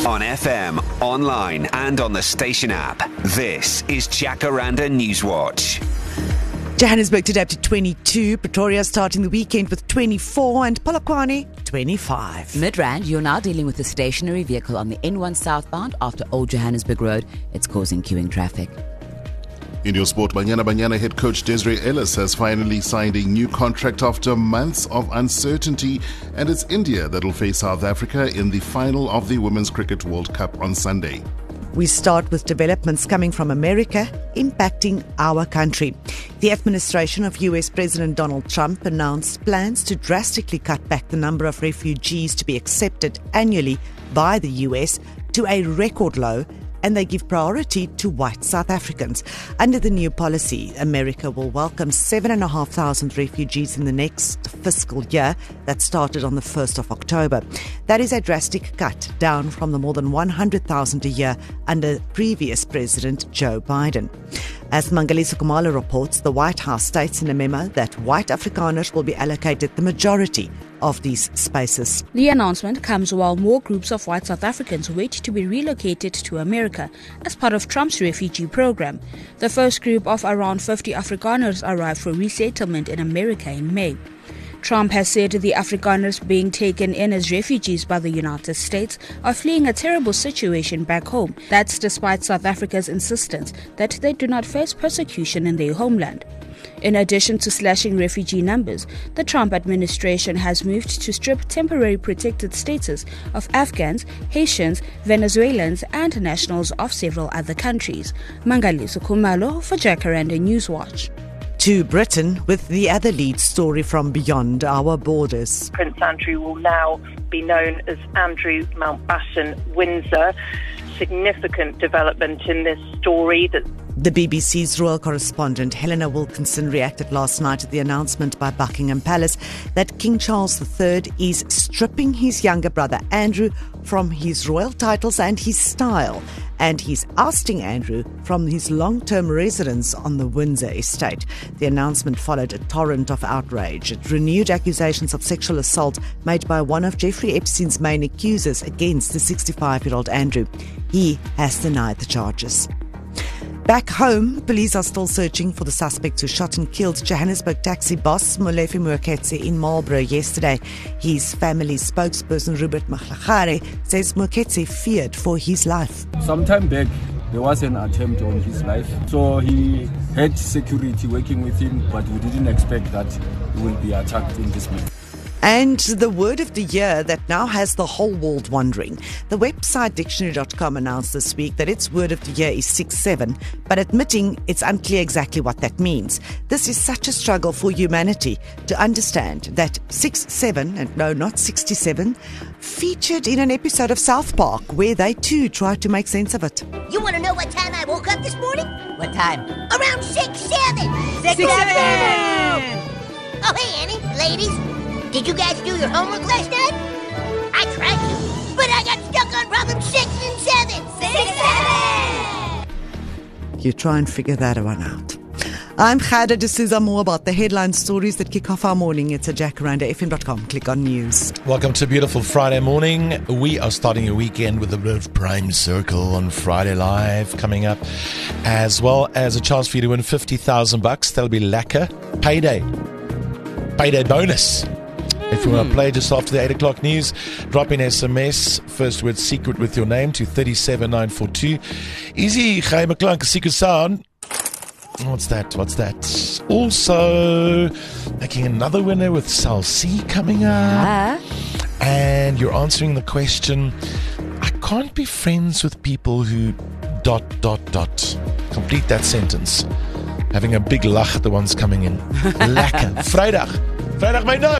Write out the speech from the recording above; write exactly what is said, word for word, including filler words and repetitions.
On F M, online and on the station app. This is Jacaranda Newswatch. Johannesburg today up to twenty-two, Pretoria starting the weekend with twenty-four, and Polokwane twenty-five. Midrand, you're now dealing with a stationary vehicle on the N one southbound after Old Johannesburg Road. It's causing queuing traffic. In your sport, Banyana Banyana head coach Desiree Ellis has finally signed a new contract after months of uncertainty, and it's India that will face South Africa in the final of the Women's Cricket World Cup on Sunday. We start with developments coming from America impacting our country. The administration of U S President Donald Trump announced plans to drastically cut back the number of refugees to be accepted annually by the U S to a record low, and they give priority to white South Africans. Under the new policy, America will welcome seven thousand five hundred refugees in the next fiscal year that started on the first of October. That is a drastic cut down from the more than one hundred thousand a year under previous President Joe Biden. As Mangaliso Kumalo reports, the White House states in a memo that white Afrikaners will be allocated the majority of these spaces. The announcement comes while more groups of white South Africans wait to be relocated to America as part of Trump's refugee program. The first group of around fifty Afrikaners arrived for resettlement in America in May. Trump has said the Afrikaners being taken in as refugees by the United States are fleeing a terrible situation back home. That's despite South Africa's insistence that they do not face persecution in their homeland. In addition to slashing refugee numbers, the Trump administration has moved to strip temporary protected status of Afghans, Haitians, Venezuelans and nationals of several other countries. Mangaliso Kumalo for Jacaranda Newswatch. To Britain with the other lead story from beyond our borders. Prince Andrew will now be known as Andrew Mountbatten Windsor. Significant development in this story. That The B B C's royal correspondent Helena Wilkinson reacted last night at the announcement by Buckingham Palace that King Charles the Third is stripping his younger brother Andrew from his royal titles and his style, and he's ousting Andrew from his long-term residence on the Windsor estate. The announcement followed a torrent of outrage. It renewed accusations of sexual assault made by one of Jeffrey Epstein's main accusers against the sixty-five-year-old Andrew. He has denied the charges. Back home, police are still searching for the suspect who shot and killed Johannesburg taxi boss Molefe Moeketsi in Marlborough yesterday. His family's spokesperson, Rupert Mahlagare, says Moeketsi feared for his life. Sometime back, there was an attempt on his life. So he had security working with him, but we didn't expect that he will be attacked in this way. And the word of the year that now has the whole world wondering. The website dictionary dot com announced this week that its word of the year is six seven, but admitting it's unclear exactly what that means. This is such a struggle for humanity to understand that six seven, and no, not sixty-seven, featured in an episode of South Park where they too tried to make sense of it. You want to know what time I woke up this morning? What time? Around six seven. Six, six seven. seven. Oh, hey, Annie, ladies. Did you guys do your homework last night? I tried to, but I got stuck on problem six and seven. Six, seven! You try and figure that one out. I'm Khada D'Souza. More about the headline stories that kick off our morning. It's at jacaranda f m dot com. Click on news. Welcome to a beautiful Friday morning. We are starting a weekend with a bit of Prime Circle on Friday Live coming up, as well as a chance for you to win fifty thousand bucks. That'll be lacquer. Payday. Payday bonus. If you want to play just after the eight o'clock news, drop in S M S, first word secret with your name to three seven nine four two. Easy, Chaim McClunk, secret sound. What's that? What's that? Also, making another winner with Sal C coming up. Yeah. And you're answering the question, I can't be friends with people who dot, dot, dot. Complete that sentence. Having a big lach at the ones coming in. Lekker. Vrijdag. Vrijdag, my no.